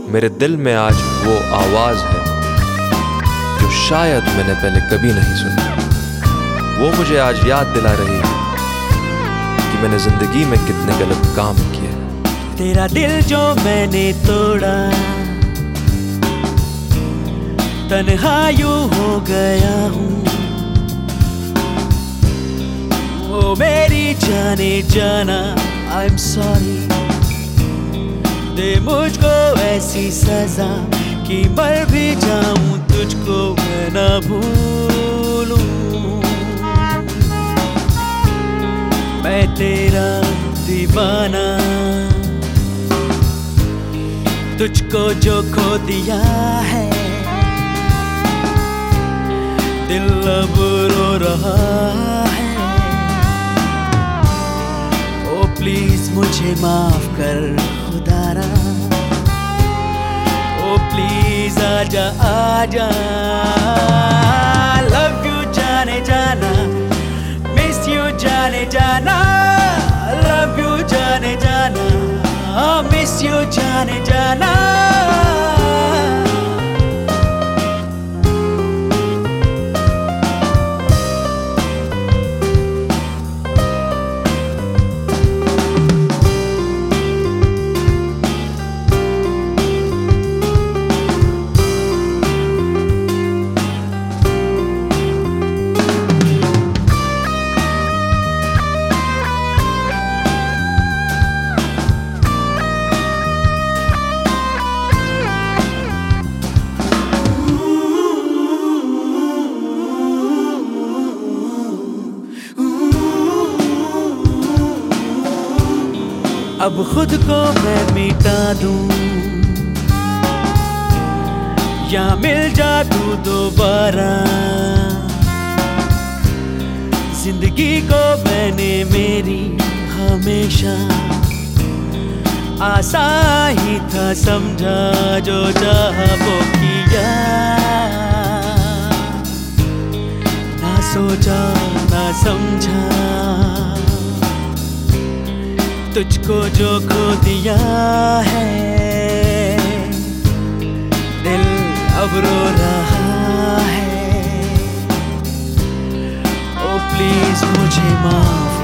मेरे दिल में आज वो आवाज़ है जो शायद मैंने पहले कभी नहीं सुनी। वो मुझे आज याद दिला रही है कि मैंने जिंदगी में कितने गलत काम किए। तेरा दिल जो मैंने तोड़ा, तन्हा यूं हो गया हूँ। ओ मेरी जाने जाना, I'm sorry। दे मुझको ऐसी सजा कि मर भी जाऊं तुझको मैं ना भूलूं। मैं तेरा दीवाना, तुझको जो खो दिया है, दिल अब रो रहा है। ओ प्लीज मुझे माफ कर खुदारा, ओ प्लीज आजा आजा। लव यू जाने जाना, मिस यू जाने जाना। लव यू जाने जाना, मिस यू जाने जाना। अब खुद को मैं मिटा दूं या मिल जा तू दोबारा। जिंदगी को मैंने मेरी हमेशा आसान ही था समझा, जो चाहा वो किया। ना सोचा ना समझा, तुझको जो खो दिया है, दिल अब रो रहा है। ओ प्लीज मुझे माफ